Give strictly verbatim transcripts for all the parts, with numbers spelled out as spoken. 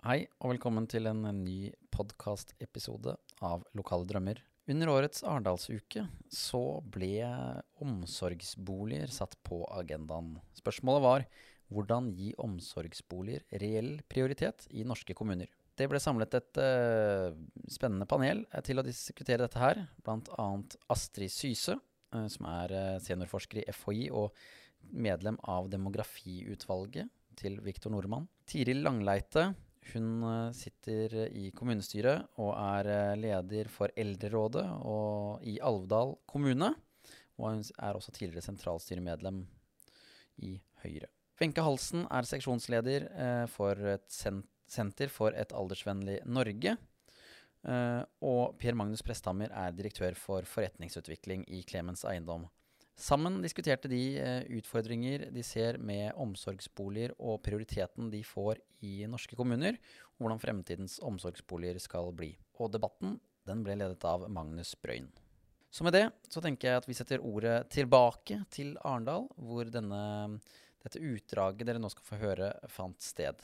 Hei og velkommen til en ny podcast-episode av Lokale Drømmer. Under årets Arendalsuke så ble omsorgsboliger satt på agendaen. Spørsmålet var hvordan gi omsorgsboliger reell prioritet i norske kommuner. Det ble samlet et uh, spennende panel til å diskutere dette her, blant annet Astrid Syse, uh, som er uh, seniorforsker i F H I og medlem av demografiutvalget til Victor Nordmann. Tiril Langleite, hun sitter i kommunestyret og er leder for Eldrerådet og i Alvdal kommune, og hun er også tidligere sentralstyremedlem i Høyre. Wenche Halsen er seksjonsleder for et senter for et aldersvennlig Norge, og Per Magnus Presthammer er direktør for forretningsutvikling i Clemens Eiendom. Sammen diskuterte de eh, utfordringer de ser med omsorgsboliger og prioriteten de får i norske kommuner, og hvordan fremtidens omsorgsboliger skal bli. Og debatten, den ble ledet av Magnus Brøyn. Så med det, så tenker jeg at vi setter ordet tilbake til Arendal, hvor denne, dette utdraget dere nå skal få høre fant sted.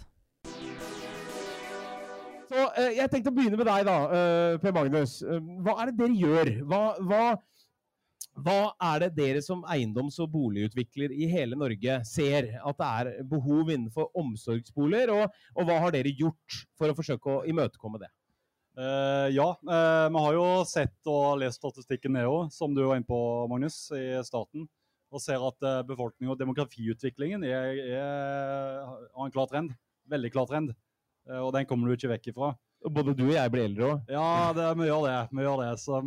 Så eh, jeg tenkte å begynne med deg da, eh, Per Magnus. Hva er det dere gjør? Hva... hva Hva er det dere som eiendoms- og boligutvikler i hele Norge ser at det er behov innenfor omsorgsboliger, og, og hva har dere gjort for å forsøke å imøtekomme det? Uh, ja, uh, vi har jo sett og lest statistikken ned også, som du var inne på, Magnus, i starten, og ser at uh, befolkning og demografiutviklingen er, er, har en klar trend, veldig klar trend, uh, og den kommer du ikke vekk ifra. Både du og jeg blir eldre også. Ja, det, vi gjør det. Vi gjør det, som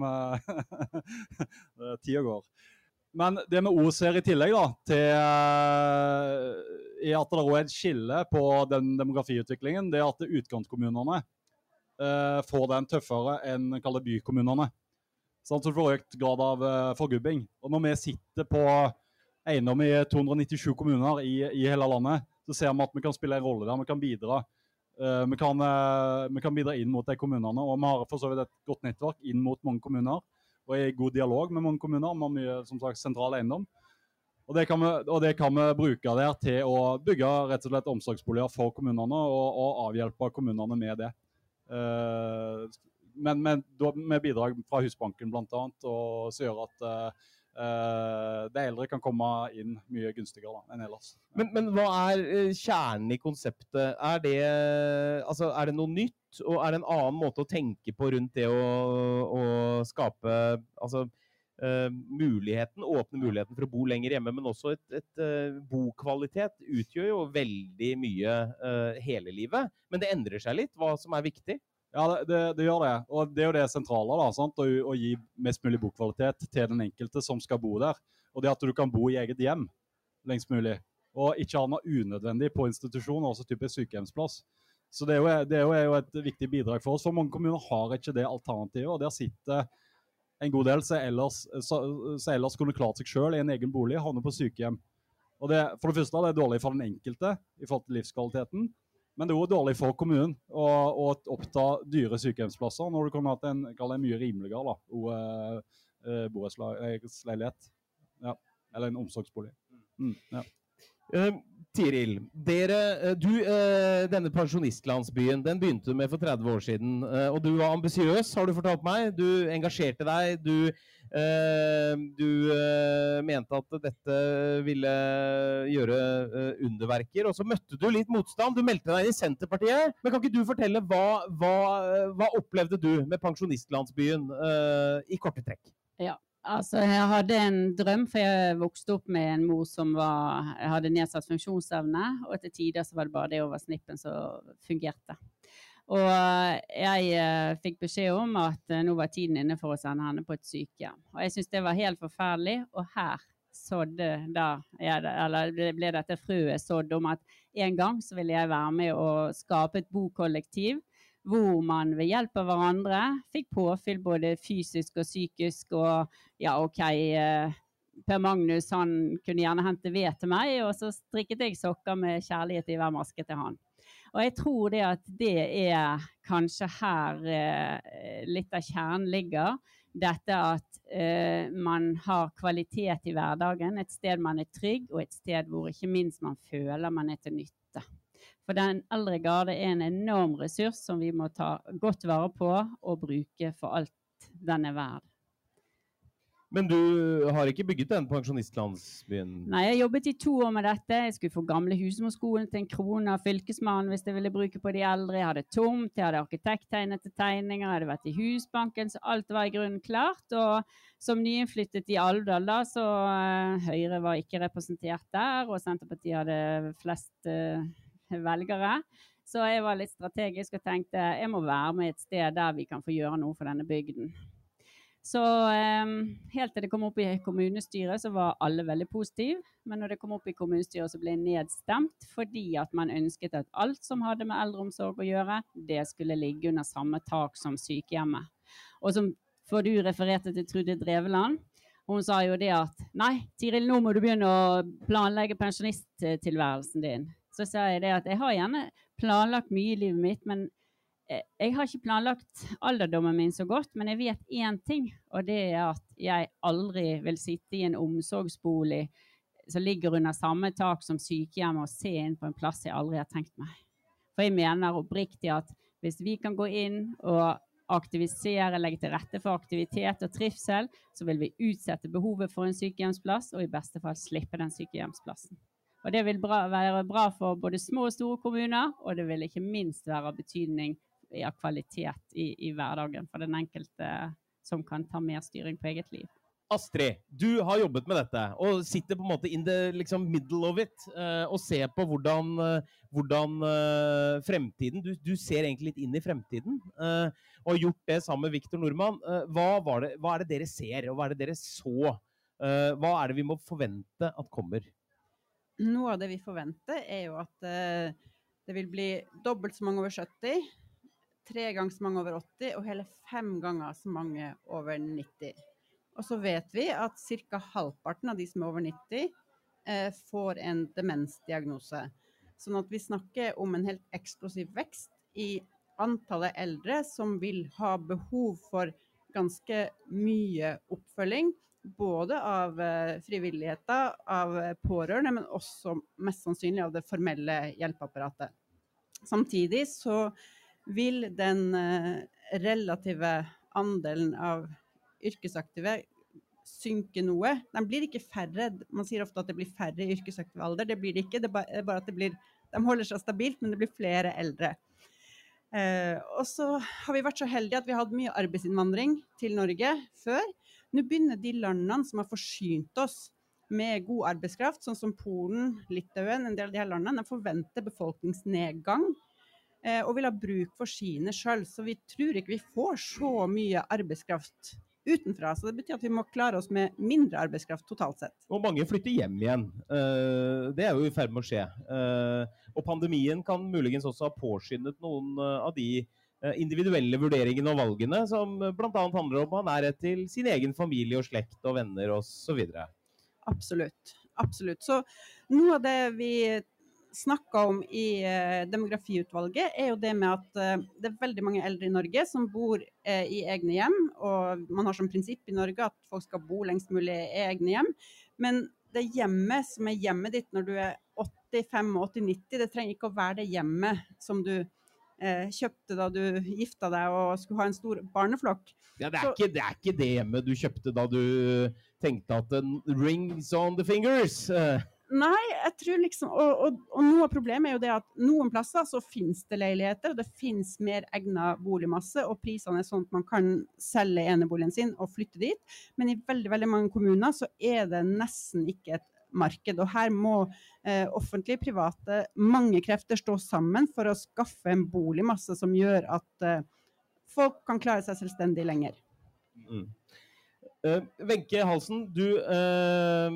tida går. Men det vi også ser i tillegg da, til, er at det også er et skille på den demografiutviklingen, det er at utkantkommunene uh, får den tøffere enn kaller bykommunene. Sånn at du får økt grad av uh, forgubbing. Og når vi sitter på eiendom i to hundre nittisju kommuner i, i hele landet, så ser vi at vi kan spille en rolle der, vi kan bidra. Uh, vi, kan, uh, vi kan bidra inn mot de kommunene, og vi har for så vidt et godt nettverk inn mot mange kommuner, og er i god dialog med mange kommuner, med mye, som sagt, sentral eiendom. Og det, kan vi, og det kan vi bruke der til å bygge rett og slett omsorgsboliger for kommunene, og, og avhjelpe kommunene med det. Uh, men med, med bidrag fra Husbanken blant annet, og så gjør at uh, Uh, de eldre kan komme inn mye gunstigere da, enn ellers. Men, men hva er uh, kjernen i konseptet? Er det, altså, er det noe nytt, og er det en annen måte å tenke på rundt det å, å skape altså, uh, muligheten, åpne muligheten for å bo lenger hjemme, men også et, et uh, bokvalitet utgjør jo veldig mye uh, hele livet, men det endrer seg litt, hva som er viktig? Ja, det, det, det gjør det. Og det er jo det sentrale, da, sant? Å, å gi mest mulig bokvalitet til den enkelte som skal bo der. Og det at du kan bo i eget hjem lengst mulig. Og ikke ha noe unødvendig på institusjoner, også type sykehjemsplass. Så det er, jo, det er jo et viktig bidrag for oss. For mange kommuner har ikke det alternativet, og der sitter en god del som ellers, ellers kunne klart seg selv i en egen bolig, havner på sykehjem. Og det, for det første det er dårlig for den enkelte i forhold til livskvaliteten. Men det er jo dårlig for kommunen å, å oppta dyre sykehjemsplasser når du kan ha en, en mye rimeligere da, og, uh, borettsleilighet. Ja, eller en omsorgsbolig. Mm, ja. Uh, Tiril, dere, du, uh, denne pensjonistlandsbyen, den begynte du med for tretti år siden, uh, og du var ambisiøs, har du fortalt meg. Du engasjerte deg, du, uh, du uh, mente at dette ville gjøre uh, underverker, og så møtte du litt motstand. Du meldte deg inn i Senterpartiet, men kan ikke du fortelle hva, hva, hva opplevde du med pensjonistlandsbyen uh, i korte trekk? Ja. Altså, jeg hadde en drøm, for jeg vokste opp med en mor som var, hadde nedsatt funksjonsevne, og til tider så var det bare det over snippen som fungerte. Og jeg uh, fikk beskjed om at uh, nå var tiden inne for å sende henne på et sykehjem. Og jeg synes det var helt forferdelig, og her sådde da, ja, eller ble dette frøet sådd om at en gang så ville jeg være med å skape et bokollektiv, hvor man ved hjelp av hverandre fikk påfyll både fysisk og psykisk, og ja, ok, eh, Per Magnus, han kunne gjerne hente ved til meg, og så strikket jeg sokker med kjærlighet i hver maske til han. Og jeg tror det at det er kanskje her eh, litt av kjernen ligger, dette at eh, man har kvalitet i hverdagen, et sted man er trygg, og et sted hvor ikke minst man føler man er til nytte. For den eldre garde er en enorm ressurs som vi må ta godt vare på og bruke for alt den er verd. Men du har ikke bygget den pensjonistlandsbyen? Nei, jeg jobbet i to år med dette. Jeg skulle få gamle husmorskolen til en krone av fylkesmannen hvis jeg ville bruke på de eldre. Jeg hadde tomt, jeg hadde arkitekttegnet til tegninger, jeg hadde vært i Husbanken, så alt var i grunnen klart. Og som nyinnflyttet i Alvdal da, så uh, Høyre var ikke representert der, og Senterpartiet hadde flest uh, velgere. Så jeg var litt strategisk og tenkte, jeg må være med et sted der vi kan få gjøre noe for denne bygden. Så eh, helt til det kom opp i kommunestyret så var alle veldig positive, men når det kom opp i kommunestyret så ble det nedstemt fordi at man ønsket at alt som hadde med eldreomsorg å gjøre, det skulle ligge under samme tak som sykehjemmet. Og som for du refererte til Trude Dreveland, hun sa jo det at nei, Tiril, nå må du begynne å planlegge pensjonisttilværelsen din. Så sa jeg det at jeg har gjerne planlagt mye i livet mitt, men jeg har ikke planlagt alderdommen min så godt, men jeg vet en ting, og det er at jeg aldri vil sitte i en omsorgsbolig som ligger under samme tak som sykehjem og se inn på en plass jeg aldri har tenkt meg. For jeg mener oppriktig at hvis vi kan gå inn og aktivisere, legge til rette for aktivitet og trivsel, så vil vi utsette behovet for en sykehjemsplass, og i beste fall slippe den sykehjemsplassen. Og det vil bra, være bra for både små og store kommuner, og det vil ikke minst være av betydning av kvalitet i, i hverdagen for den enkelte som kan ta mer styring på eget liv. Astrid, du har jobbet med dette, og sitter på en måte in the liksom, middle of it, uh, og ser på hvordan, uh, hvordan uh, fremtiden, du, du ser egentlig litt inn i fremtiden, uh, og har gjort det sammen med Victor Nordmann. Uh, hva, var det, hva er det dere ser, og hva er det dere så? Uh, hva er det vi må forvente at kommer? Noe av det vi forventer er jo at uh, det vil bli dobbelt så mange over sytti, tre ganger så mange over åtti, og hele fem ganger så mange over nitti. Og så vet vi at cirka halvparten av de som er over nitti eh, får en demensdiagnose. Sånn at vi snakker om en helt eksplosiv vekst i antallet eldre som vil ha behov for ganske mye oppfølging, både av eh, frivilligheter, av pårørende, men også mest sannsynlig av det formelle hjelpeapparatet. Samtidig så vil den eh, relative andelen av yrkesaktive synke noe. De blir ikke færre, man sier ofte at det blir færre i yrkesaktive alder, det blir det ikke, det er bare at det blir, de holder seg stabilt, men det blir flere eldre. Eh, og så har vi vært så heldige at vi har hatt mye arbeidsinnvandring til Norge før. Nå begynner de landene som har forsynt oss med god arbeidskraft, sånn som Polen, Litauen, en del av de her landene, de forventer befolkningsnedgang, og vil ha bruk for sine selv. Så vi tror ikke vi får så mye arbeidskraft utenfra. Så det betyr at vi må klare oss med mindre arbeidskraft totalt sett. Og mange flytter hjem igjen. Det er jo i ferd med å skje. Og pandemien kan muligens også ha påskyndet noen av de individuelle vurderingene og valgene, som blant annet handler om å ha nærhet til sin egen familie og slekt og venner og så videre. Absolutt. Absolutt. Så noe av det vi snakket om i eh, demografiutvalget er jo det med at eh, det er veldig mange eldre i Norge som bor eh, i egne hjem, og man har som prinsipp i Norge at folk skal bo lengst mulig i egne hjem, men det hjemmet som er hjemmet ditt når du er åttifem, åtti, nitti, det trenger ikke å være det hjemmet som du eh, kjøpte da du gifta deg og skulle ha en stor barneflokk. Ja, det er, ikke, det er ikke det hjemmet du kjøpte da du tenkte at rings on the fingers. Nei, jeg tror liksom, og, og, og noe av problemet er jo det at noen plasser så finnes det leiligheter, og det finnes mer egnet boligmasse, og prisene er sånn at man kan selge eneboligen sin og flytte dit. Men i veldig, veldig mange kommuner så er det nesten ikke et marked, og her må eh, offentlige, private, mange krefter stå sammen for å skaffe en boligmasse som gjør at eh, folk kan klare seg selvstendig lenger. Mm. Wenche uh, Halsen, du uh,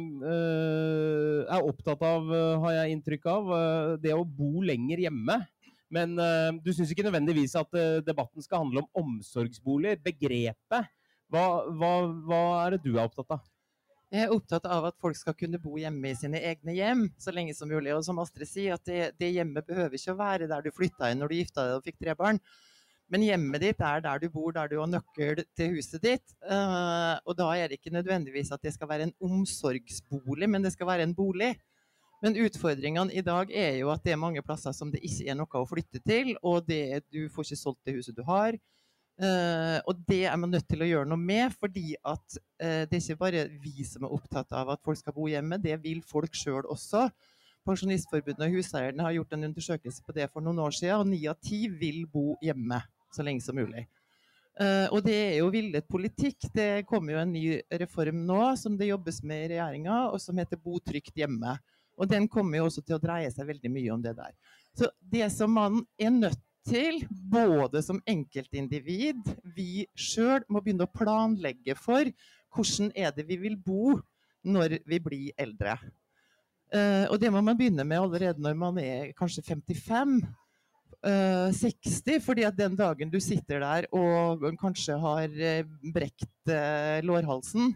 uh, er opptatt av, uh, har jeg inntrykk av, uh, det å bo lenger hjemme. Men uh, du synes ikke nødvendigvis at uh, debatten skal handle om omsorgsboliger, begrepet. Hva, hva, hva er det du er opptatt av? Jeg er opptatt av at folk skal kunne bo hjemme i sine egne hjem så lenge som mulig. Og som Astrid sier, at det, det hjemmet behøver ikke å være der du flyttet inn når du giftet deg og fikk tre barn. Men hjemmet ditt er der du bor, der du har nøkkel til huset ditt. Uh, og da er det ikke nødvendigvis at det skal være en omsorgsbolig, men det skal være en bolig. Men utfordringene i dag er jo at det er mange plasser som det ikke er noe å flytte til, og det, du får ikke solgt det huset du har. Uh, og det er man nødt til å gjøre noe med, fordi at uh, det er ikke bare vi som er opptatt av at folk skal bo hjemme, det vil folk selv også. Pensjonistforbundet og huseierne har gjort en undersøkelse på det for noen år siden, og ni av ti vil bo hjemme så lenge som mulig. Uh, og det er jo villet politikk. Det kommer jo en ny reform nå som det jobbes med i regjeringen, og som heter Bo trygt hjemme. Og den kommer jo også til å dreie seg veldig mye om det der. Så det som man er nødt til, både som enkeltindivid, vi selv må begynne å planlegge for hvordan er det vi vil bo når vi blir eldre. Uh, og det må man begynne med allerede når man er kanskje femtifem, uh, seksti, fordi at den dagen du sitter der og kanskje har uh, brekt uh, lårhalsen,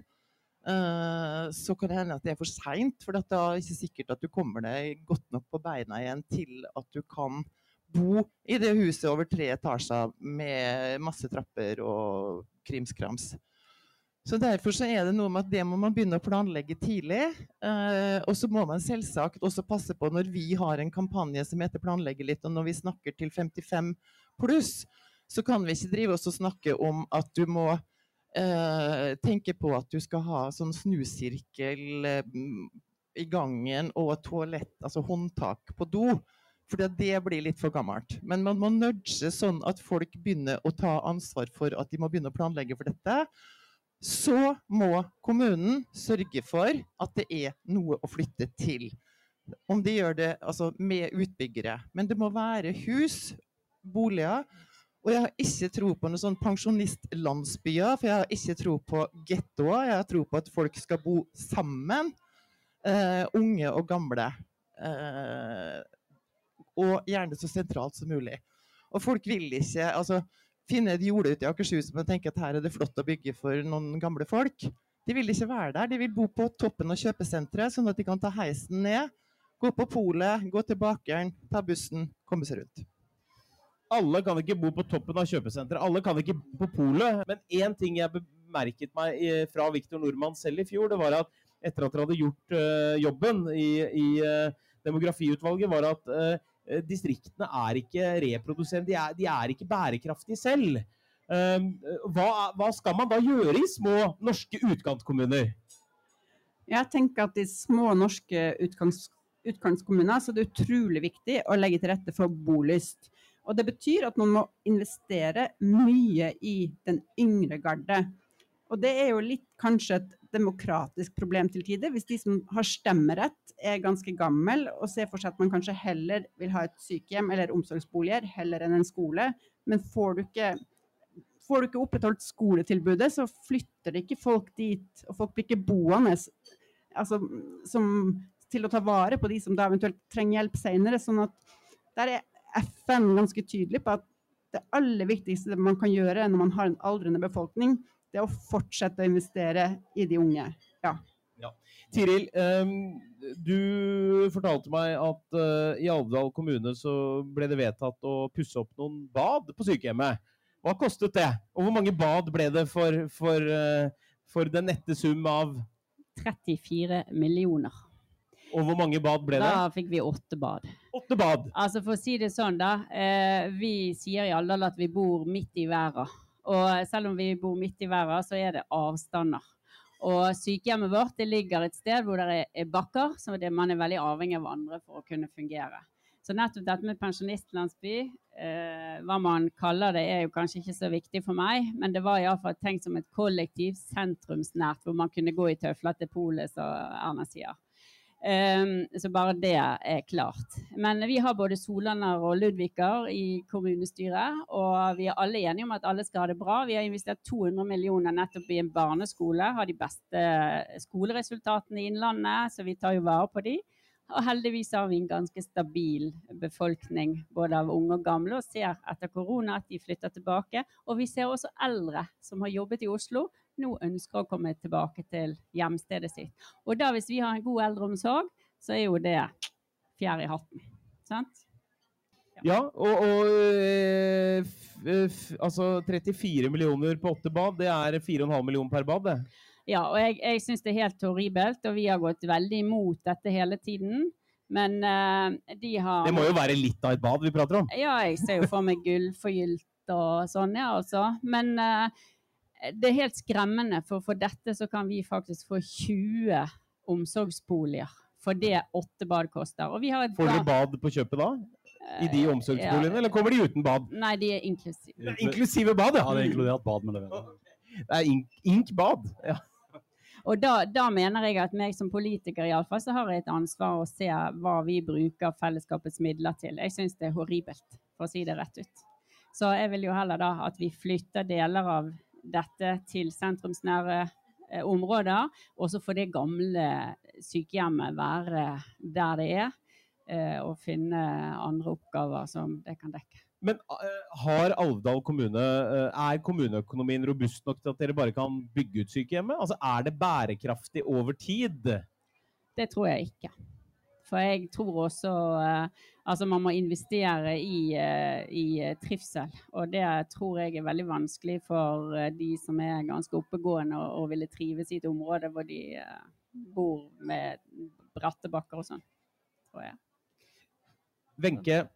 Uh, så kan det hende at det er for sent, for da er det ikke sikkert at du kommer deg godt nok på beina igjen til at du kan bo i det huset over tre etasjer med masse trapper og krimskrams. Så derfor så er det noe med at det må man begynne å planlegge tidlig, uh, og så må man selvsagt også passe på når vi har en kampanje som heter planlegge litt, og når vi snakker til femtifem pluss, så kan vi ikke drive oss og snakke om at du må Uh, tenke på at du skal ha sånn snusirkel uh, i gangen og toalett, altså håndtak på do, for det blir litt for gammelt. Men man må nudge sånn at folk begynner å ta ansvar for at de må begynne å planlegge for dette. Så må kommunen sørge for at det er noe å flytte til. Om de gjør det altså, med utbyggere. Men det må være hus, boliger. Og jeg har ikke tro på noen sånn pensjonistlandsbyer, for jeg har ikke tro på gettoer. Jeg har tro på at folk skal bo sammen, uh, unge og gamle. Uh, og gjerne så sentralt som mulig. Og folk vil ikke altså, finne et jorde ute i Akershus og tenke at her er det flott å bygge for noen gamle folk. De vil ikke være der. De vil bo på toppen av kjøpesentret, sånn at de kan ta heisen ned, gå på polet, gå til bakeren, ta bussen, komme seg rundt. Alle kan ikke bo på toppen av kjøpesenteret, alle kan ikke bo på polet. Men en ting jeg bemerket meg fra Victor Nordmann selv i fjor, det var at etter at dere hadde gjort uh, jobben i, i uh, demografiutvalget, var at uh, distriktene er ikke reproduserende, de er, de er ikke bærekraftige selv. Uh, hva, hva skal man da gjøre i små norske utkantkommuner? Jeg tenker at i små norske utgangs, utgangskommuner så er det utrolig viktig å legge til rette for bolyst. Og det betyr at man må investere mye i den yngre garde. Og det er jo litt kanskje et demokratisk problem til tider, hvis de som har stemmerett er ganske gammel og ser for seg at man kanskje heller vil ha et sykehjem eller omsorgsboliger heller enn en skole. Men får du ikke, får du ikke opprettholdt skoletilbudet, så flytter det ikke folk dit, og folk blir ikke boende altså, som, til å ta vare på de som da eventuelt trenger hjelp senere. Sånn at der er F N ganske tydelig på at det aller viktigste man kan gjøre når man har en aldrende befolkning, det er å fortsette å investere i de unge. Ja. Ja. Tiril, um, du fortalte meg at uh, i Alvdal kommune så ble det vedtatt å pusse opp noen bad på sykehjemmet. Hva kostet det? Og hvor mange bad ble det for, for, uh, for den nette sum av? trettifire millioner. Og hvor mange bad ble det? Da fikk vi åtte bad. Åtte bad? Altså for å si det sånn da, eh, vi sier i Alvdal at vi bor midt i verden. Og selv om vi bor midt i verden, så er det avstander. Og sykehjemmet vårt, det ligger et sted hvor det er bakker, så det, man er veldig avhengig av andre for å kunne fungere. Så nettopp dette med pensjonistlandsby, eh, hva man kaller det, er jo kanskje ikke så viktig for meg, men det var i hvert fall tenkt som et kollektiv sentrumsnært, hvor man kunne gå i tøfler til polet, så Erna sier. Um, så bare det er klart. Men vi har både Solander og Ludviker i kommunestyret, og vi er alle enige om at alle skal ha det bra. Vi har investert to hundre millioner nettopp i en barneskole, har de beste skoleresultatene i innlandet, så vi tar jo vare på de. Og heldigvis har vi en ganske stabil befolkning, både av unge og gamle, og ser etter korona at de flytter tilbake. Og vi ser også eldre som har jobbet i Oslo, nå ønsker å komme tilbake til hjemstedet sitt. Og da hvis vi har en god eldreomsorg, så er jo det fjær i hatten. Sant? Ja, ja og, og f, f, altså trettifire millioner på åtte bad, det er fire komma fem millioner per bad, det. Ja, og jeg, jeg synes det er helt horribelt, og vi har gått veldig imot dette hele tiden. Men uh, de har... Det må jo være litt av et bad vi prater om. Ja, jeg ser jo for meg gullforgylt og sånn, ja, altså. Men uh, det er helt skremmende, for for dette så kan vi faktisk få tjue omsorgsboliger. For det åtte bad koster. Og vi har et Får dere bad på kjøpet da? I de omsorgsboligene, ja. Eller kommer de uten bad? Nei, de er inklusive. Det er inklusive bad, ja? Ja, det er inkludert bad med det. Det er ink, inkbad, ja. Og da, da mener jeg at meg som politiker i alle fall, så har jeg et ansvar å se hva vi bruker fellesskapets midler til. Jeg synes det er horribelt, for å si det rett ut. Så jeg vil jo heller da at vi flytter deler av dette til sentrumsnære eh, områder, og så får det gamle sykehjemmet være der det er, eh, og finne andre oppgaver som det kan dekke. Men uh, har Alvdal kommune, uh, er kommuneøkonomien robust nok til at dere bare kan bygge ut sykehjemmet? Altså, er det bærekraftig over tid? Det tror jeg ikke. For jeg tror også, uh, altså man må investere i, uh, i trivsel, og det tror jeg er veldig vanskelig for uh, de som er ganske oppegående og, og ville trives i et område hvor de uh, bor med bratte bakker og sånn, tror jeg. Wenche,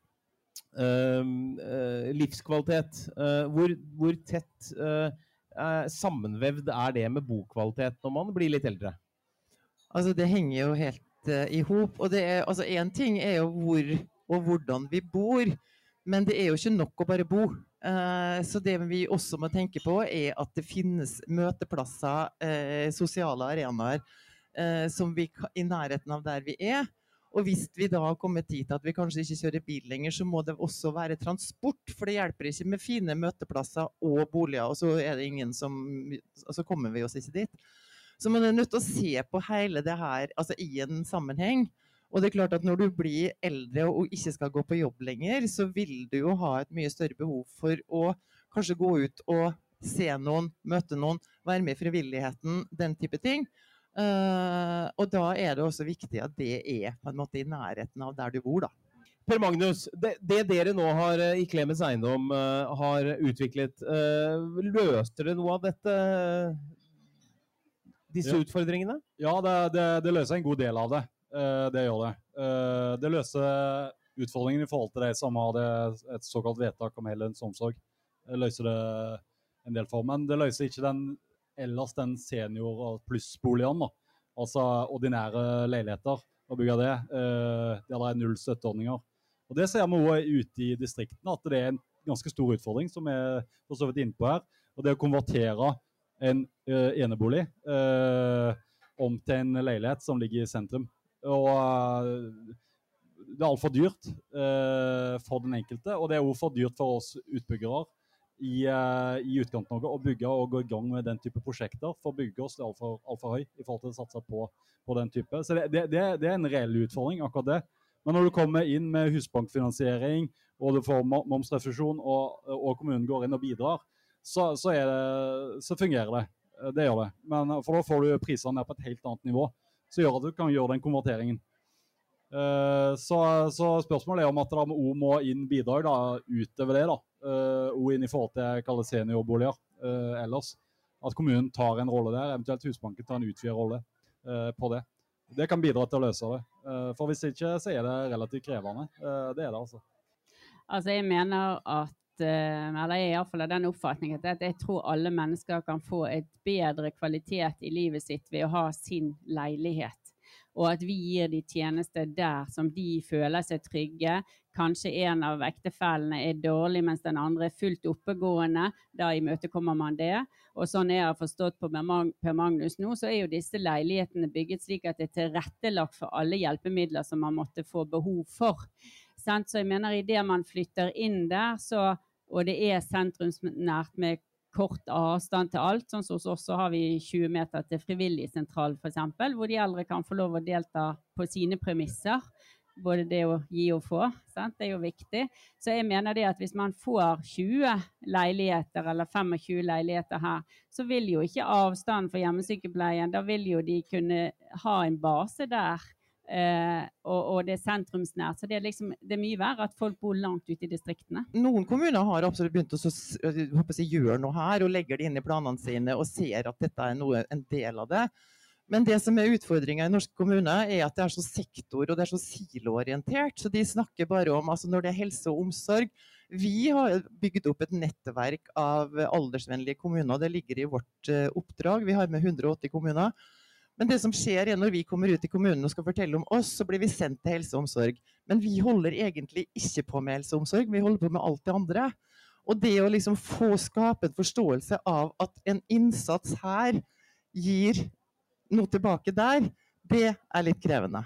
Uh, uh, livskvalitet. Uh, hvor, hvor tett uh, uh, sammenvevd er det med bokvalitet når man blir litt eldre? Altså, det henger jo helt uh, i hop. Og det er, altså, en ting er jo hvor og hvordan vi bor, men det er jo ikke nok å bare bo. Uh, så det vi også må tenke på er at det finnes møteplasser, uh, sosiale arenaer, uh, som vi i nærheten av der vi er. Og hvis vi da har kommet dit at vi kanskje ikke kjører bil lenger, så må det også være transport, for det hjelper ikke med fine møteplasser og boliger, og så er det ingen som, og så kommer vi oss ikke dit. Så man er nødt til å se på hele det her, altså i en sammenheng. Og det er klart at når du blir eldre og ikke skal gå på jobb lenger, så vil du jo ha et mye større behov for å kanskje gå ut og se noen, møte noen, være med i frivilligheten, den type ting. Uh, og da er det også viktig at det er på en måte i nærheten av der du bor da. Per Magnus, det, det dere nå har i Clemens Eiendom uh, har utviklet, uh, løste dere noe av dette, disse ja. utfordringene? Ja, det, det, det løser en god del av det. Uh, det gjør det. Uh, det løser utfordringen i forhold til de som har det, et såkalt vedtak om heldøgns omsorg. Det løser det en del for, men det løser ikke den ellers den senior- og plussboligen, da. Altså ordinære leiligheter, og bygge det. Eh, det er null støtteordninger. Og det ser vi også ute i distriktene, at det er en ganske stor utfordring, som er for så vidt inne på her. Og det å konvertere en eh, enebolig eh, om til en leilighet som ligger i sentrum. Og eh, det er alt for dyrt eh, for den enkelte, og det er også for dyrt for oss utbyggere i, uh, i Utkant-Norge å bygge og gå i gang med den type prosjekter, for å bygge oss alt for, alt for høy i forhold til å satse på, på den type. Så det, det, det, det er en reell utfordring, akkurat det. Men når du kommer inn med husbankfinansiering, og du får momsrefusjon, og, og kommunen går inn og bidrar, så, så, er det, så fungerer det. Det gjør det. Men for da får du prisene ned på et helt annet nivå, så gjør at du kan gjøre den konverteringen. Uh, så, så spørsmålet er om at det må inn bidrag da, utover det da, uh, og inn i forhold til jeg kaller seniorboliger uh, ellers. At kommunen tar en rolle der, eventuelt Husbanken tar en utvidet rolle uh, på det. Det kan bidra til å løse det. Uh, for hvis ikke så er det relativt krevende. Uh, det er det altså. Altså jeg mener at, uh, eller jeg er i hvert fall av den oppfatningen at jeg tror alle mennesker kan få et bedre kvalitet i livet sitt ved å ha sin leilighet. Og at vi gir de tjenester der som de føler seg trygge. Kanskje en av ektefellene er dårlig, mens den andre er fullt oppegående. Da imøtekommer man det. Og sånn jeg har forstått på Per Magnus nå, så er jo disse leilighetene bygget slik at det er tilrettelagt for alle hjelpemidler som man måtte få behov for. Så jeg mener i det man flytter inn der, så, og det er sentrumsnært med kort avstand til alt, sånn som hos oss så har vi tjue meter til frivillig sentral for eksempel, hvor de eldre kan få lov å delta på sine premisser, både det å gi og få, sant? Det er jo viktig. Så jeg mener det at hvis man får tjue leiligheter eller tjuefem leiligheter her, så vil jo ikke avstand for hjemmesykepleien, da vil jo de kunne ha en base der, Uh, og, og det er sentrumsnært, så det er, liksom, det er mye verre at folk bor langt ute i distriktene. Noen kommuner har absolutt begynt å så, håper jeg, gjøre noe her og legger det inn i planene sine og ser at dette er noe, en del av det. Men det som er utfordringen i norske kommuner er at det er så sektor og det er så siloorientert. Så de snakker bare om, altså når det er helse og omsorg. Vi har bygget opp et nettverk av aldersvennlige kommuner. Det ligger i vårt uh, oppdrag. Vi har med hundre og åtti kommuner. Men det som skjer er når vi kommer ut i kommunen og skal fortelle om oss, så blir vi sendt til helse og omsorg. Men vi holder egentlig ikke på med helse og omsorg. Vi holder på med alt det andre. Og det å liksom få skape en forståelse av at en innsats her gir noe tilbake der, det er litt krevende.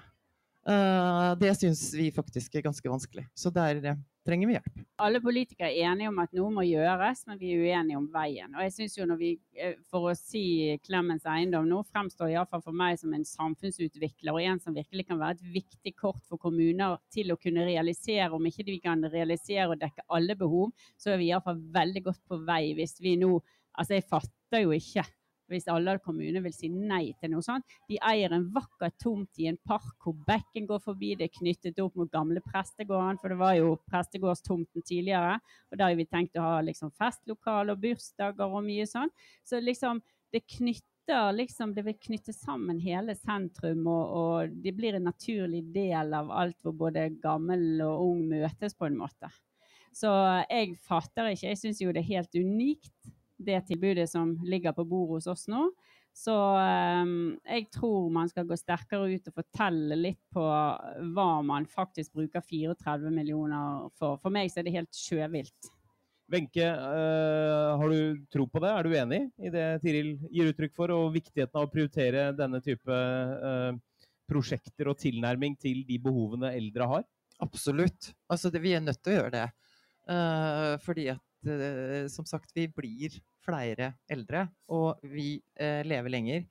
Uh, det synes vi faktisk er ganske vanskelig. Så der uh, trenger vi hjelp. Alle politikere er enige om at noe må gjøres, men vi er uenige om veien. Og jeg synes jo når vi, for å si Clemens Eiendom nå, fremstår i hvert fall for meg som en samfunnsutvikler, og en som virkelig kan være et viktig kort for kommuner til å kunne realisere, om ikke vi kan realisere og dekke alle behov, så er vi i hvert fall veldig godt på vei hvis vi nå, altså jeg fatter jo ikke, hvis alle kommuner vil si nei til noe sånt. De eier en vakker tomt i en park hvor bekken går forbi, det er knyttet opp mot gamle prestegården, for det var jo prestegårdstomten tidligere, og der har vi tenkt å ha liksom festlokale og bursdager og mye sånn. Så liksom, det knytter liksom, det vil knytte sammen hele sentrum, og, og det blir en naturlig del av alt hvor både gammel og ung møtes på en måte. Så jeg fatter ikke, jeg synes jo det er helt unikt, det tilbudet som ligger på bordet hos oss nå. Så um, jeg tror man skal gå sterkere ut og fortelle litt på hva man faktisk bruker tretifire millioner for. For meg så er det helt sjøvilt. Wenche, uh, har du tro på det? Er du enig i det Tiril gir uttrykk for, og viktigheten av å prioritere denne type uh, prosjekter og tilnærming til de behovene eldre har? Absolutt. Altså det, vi er nødt til å gjøre det. Uh, fordi at som sagt, vi blir flere eldre, og vi eh, lever lenger.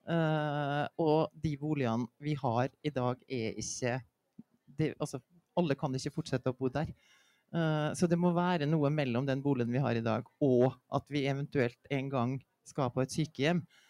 Uh, og de boligene vi har i dag er ikke, det, altså alle kan ikke fortsette å bo der. Uh, så det må være noe mellom den boligen vi har i dag, og at vi eventuelt en gang skal på et sykehjem.